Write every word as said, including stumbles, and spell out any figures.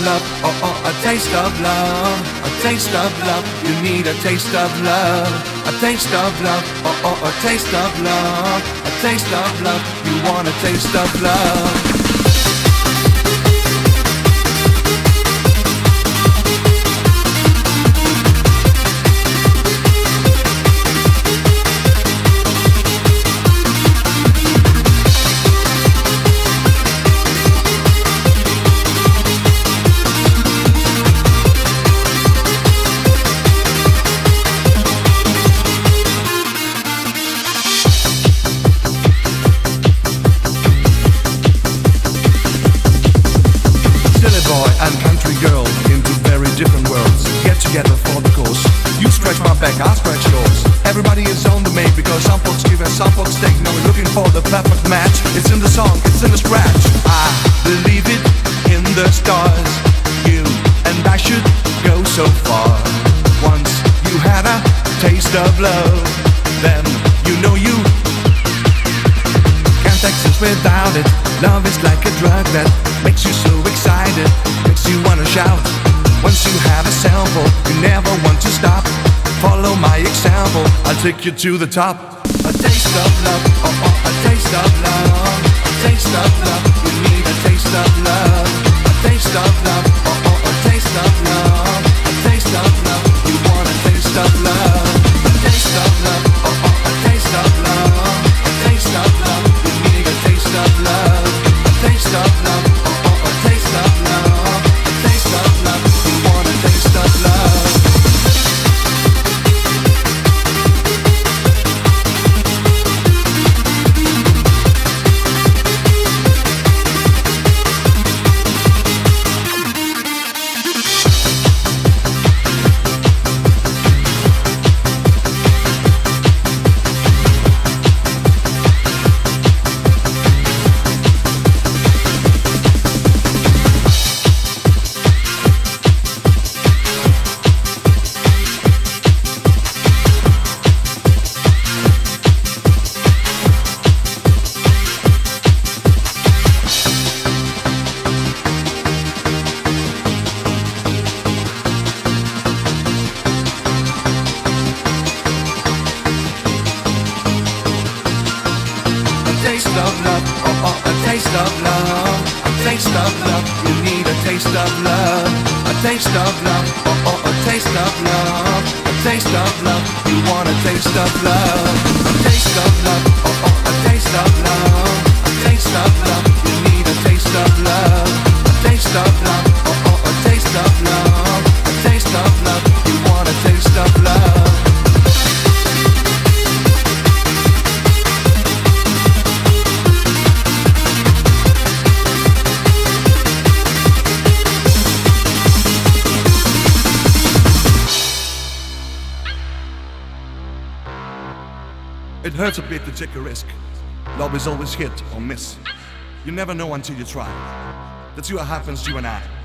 love, oh oh, a taste of love, a taste of love. You need a taste of love, a taste of love, oh oh, a taste of love, a taste of love. You want a taste of love. And country girl into very different worlds. Get together for the cause. You stretch my back, I stretch yours. Everybody is on the make because some folks give and some folks take. Now we're looking for the perfect match. It's in the song, it's in the scratch. I believe it in the stars. You and I should go so far. Once you had a taste of love, then you know you can't exist without it. Love is like a drug that makes you so excited, makes you wanna shout. Once you have a sample, you never want to stop. Follow my example, I'll take you to the top. A taste of love, oh oh, a taste of love, a taste of love. You need a taste of love, a taste of love, oh oh, a taste of love, a taste of love. You want a taste of love, a taste of love, oh oh, a taste of love, a taste of love. You need a taste of love, a taste of love, oh oh, a taste of love, a taste of love. You want a taste of love. Taste of love, oh oh, a taste of love, a taste of love. You need a taste of love, a taste of love, oh oh, a taste of love, a taste of love. You want a taste of love, a taste of love, oh oh, a taste of love, a taste of love. You need a taste of love, a taste of love, oh oh, a taste of love, a taste of love. You want a taste of love. It hurts a bit to take a risk. Love is always hit or miss. You never know until you try. That's what happens to you and I.